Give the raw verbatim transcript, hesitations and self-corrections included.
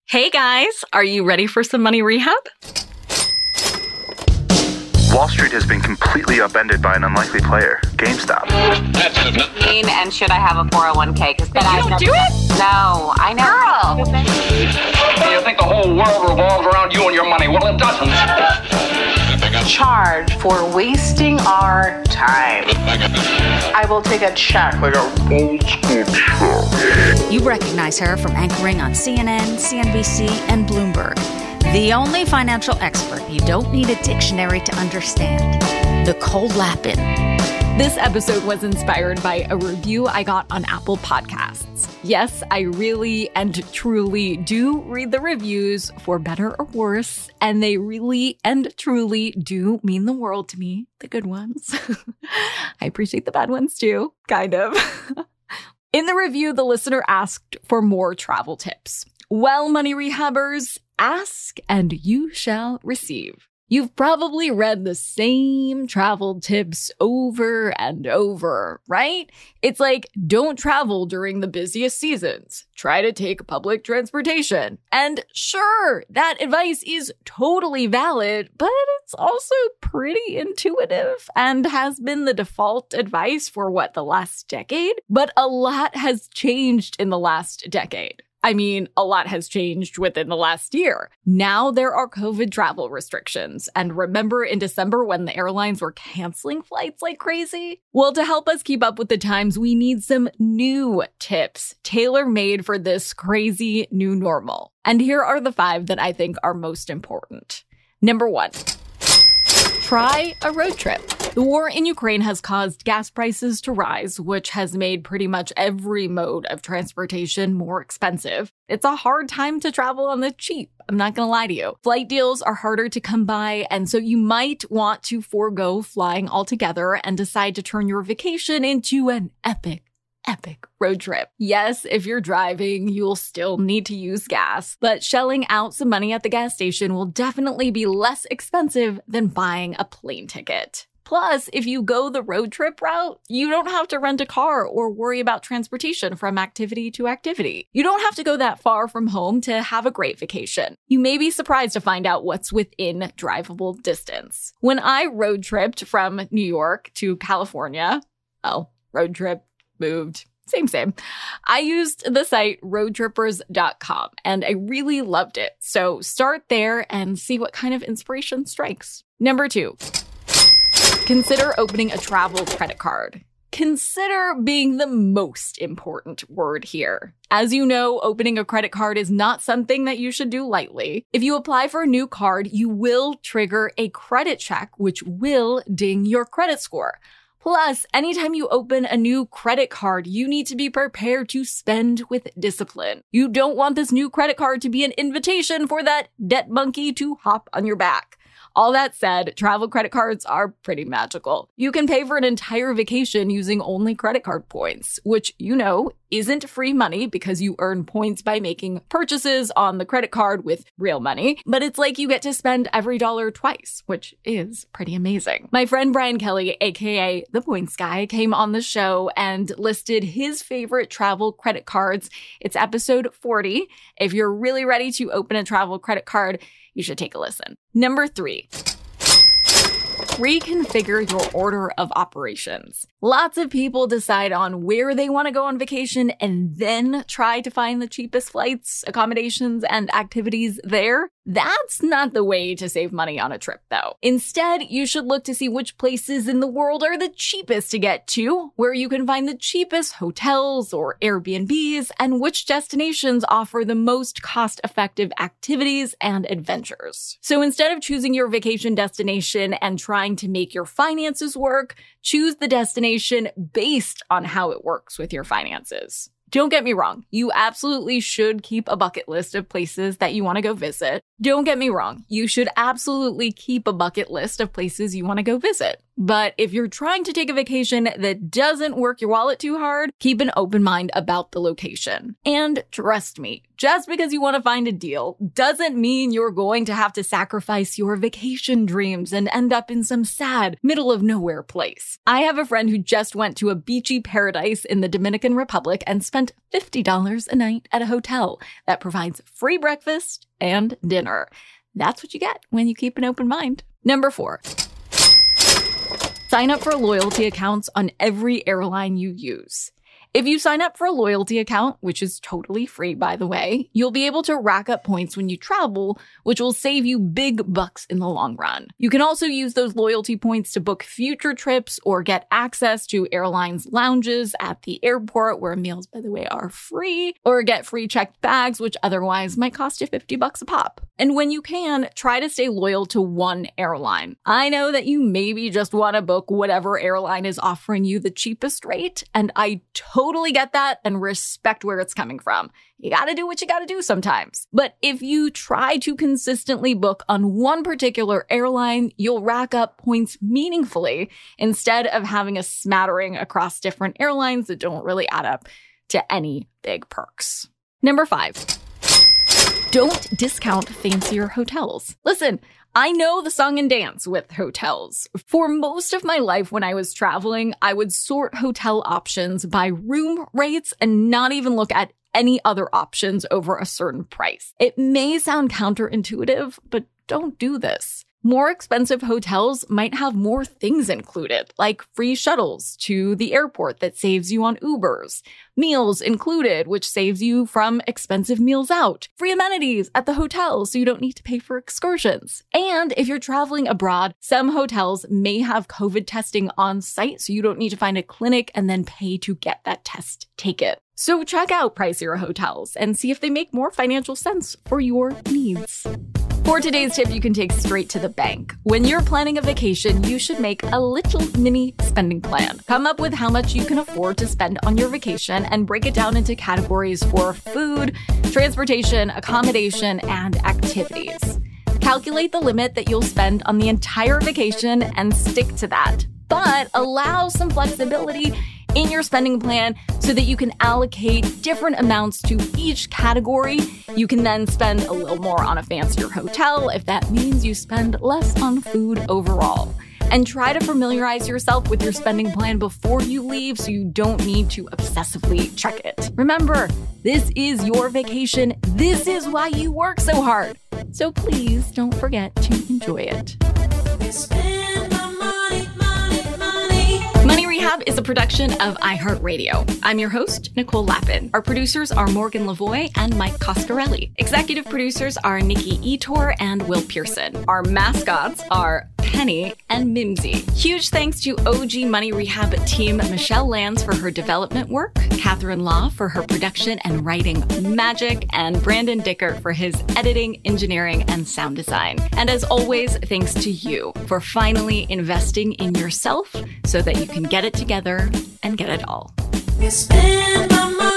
Hey guys, are you ready for some money rehab? Wall Street has been completely upended by an unlikely player, GameStop. That's mean, and should I have a four oh one k? Because you don't never, do it? No, I know. Girl! You think the whole world revolves around you and your money? Well, it doesn't. Charge for wasting our time. I will take a check. Like a old school check. You recognize her from anchoring on C N N, C N B C, and Bloomberg. The only financial expert you don't need a dictionary to understand. Nicole Lapin. This episode was inspired by a review I got on Apple Podcasts. Yes, I really and truly do read the reviews for better or worse, and they really and truly do mean the world to me, the good ones. I appreciate the bad ones too, kind of. In the review, the listener asked for more travel tips. Well, money rehabbers, ask and you shall receive. You've probably read the same travel tips over and over, right? It's like, don't travel during the busiest seasons. Try to take public transportation. And sure, that advice is totally valid, but it's also pretty intuitive and has been the default advice for what, the last decade? But a lot has changed in the last decade. I mean, a lot has changed within the last year. Now there are COVID travel restrictions. And remember in December when the airlines were canceling flights like crazy? Well, to help us keep up with the times, we need some new tips tailor-made for this crazy new normal. And here are the five that I think are most important. Number one, try a road trip. The war in Ukraine has caused gas prices to rise, which has made pretty much every mode of transportation more expensive. It's a hard time to travel on the cheap. I'm not going to lie to you. Flight deals are harder to come by, and so you might want to forego flying altogether and decide to turn your vacation into an epic epic road trip. Yes, if you're driving, you'll still need to use gas, but shelling out some money at the gas station will definitely be less expensive than buying a plane ticket. Plus, if you go the road trip route, you don't have to rent a car or worry about transportation from activity to activity. You don't have to go that far from home to have a great vacation. You may be surprised to find out what's within drivable distance. When I road tripped from New York to California, oh, road trip, moved, same, same. I used the site road trippers dot com and I really loved it. So start there and see what kind of inspiration strikes. Number two, consider opening a travel credit card. Consider being the most important word here. As you know, opening a credit card is not something that you should do lightly. If you apply for a new card, you will trigger a credit check, which will ding your credit score. Plus, anytime you open a new credit card, you need to be prepared to spend with discipline. You don't want this new credit card to be an invitation for that debt monkey to hop on your back. All that said, travel credit cards are pretty magical. You can pay for an entire vacation using only credit card points, which, you know, isn't free money because you earn points by making purchases on the credit card with real money, but it's like you get to spend every dollar twice, which is pretty amazing. My friend Brian Kelly, aka The Points Guy, came on the show and listed his favorite travel credit cards. It's episode forty. If you're really ready to open a travel credit card, you should take a listen. Number three, reconfigure your order of operations. Lots of people decide on where they want to go on vacation and then try to find the cheapest flights, accommodations, and activities there. That's not the way to save money on a trip, though. Instead, you should look to see which places in the world are the cheapest to get to, where you can find the cheapest hotels or Airbnbs, and which destinations offer the most cost-effective activities and adventures. So instead of choosing your vacation destination and trying to make your finances work, choose the destination based on how it works with your finances. Don't get me wrong, you absolutely should keep a bucket list of places that you want to go visit. Don't get me wrong, you should absolutely keep a bucket list of places you want to go visit. But if you're trying to take a vacation that doesn't work your wallet too hard, keep an open mind about the location. And trust me, just because you want to find a deal doesn't mean you're going to have to sacrifice your vacation dreams and end up in some sad, middle of nowhere place. I have a friend who just went to a beachy paradise in the Dominican Republic and spent fifty dollars a night at a hotel that provides free breakfast and dinner. That's what you get when you keep an open mind. Number four. Sign up for loyalty accounts on every airline you use. If you sign up for a loyalty account, which is totally free, by the way, you'll be able to rack up points when you travel, which will save you big bucks in the long run. You can also use those loyalty points to book future trips or get access to airlines' lounges at the airport, where meals, by the way, are free, or get free checked bags, which otherwise might cost you fifty bucks a pop. And when you can, try to stay loyal to one airline. I know that you maybe just want to book whatever airline is offering you the cheapest rate, and I totally get that and respect where it's coming from. You gotta do what you gotta do sometimes. But if you try to consistently book on one particular airline, you'll rack up points meaningfully instead of having a smattering across different airlines that don't really add up to any big perks. Number five. Don't discount fancier hotels. Listen, I know the song and dance with hotels. For most of my life when I was traveling, I would sort hotel options by room rates and not even look at any other options over a certain price. It may sound counterintuitive, but don't do this. More expensive hotels might have more things included, like free shuttles to the airport that saves you on Ubers, meals included, which saves you from expensive meals out, free amenities at the hotel so you don't need to pay for excursions. And if you're traveling abroad, some hotels may have COVID testing on site, so you don't need to find a clinic and then pay to get that test taken. So check out pricier hotels and see if they make more financial sense for your needs. For today's tip, you can take straight to the bank. When you're planning a vacation, you should make a little mini spending plan. Come up with how much you can afford to spend on your vacation and break it down into categories for food, transportation, accommodation, and activities. Calculate the limit that you'll spend on the entire vacation and stick to that. But allow some flexibility in your spending plan so that you can allocate different amounts to each category. You can then spend a little more on a fancier hotel if that means you spend less on food overall. And try to familiarize yourself with your spending plan before you leave so you don't need to obsessively check it. Remember, this is your vacation. This is why you work so hard. So please don't forget to enjoy it. Money Rehab is a production of iHeartRadio. I'm your host, Nicole Lappin. Our producers are Morgan Lavoie and Mike Coscarelli. Executive producers are Nikki Etor and Will Pearson. Our mascots are Penny and Mimsy. Huge thanks to O G Money Rehab team Michelle Lands for her development work, Catherine Law for her production and writing magic, and Brandon Dickert for his editing, engineering, and sound design. And as always, thanks to you for finally investing in yourself so that you can get it together and get it all. You spend my money.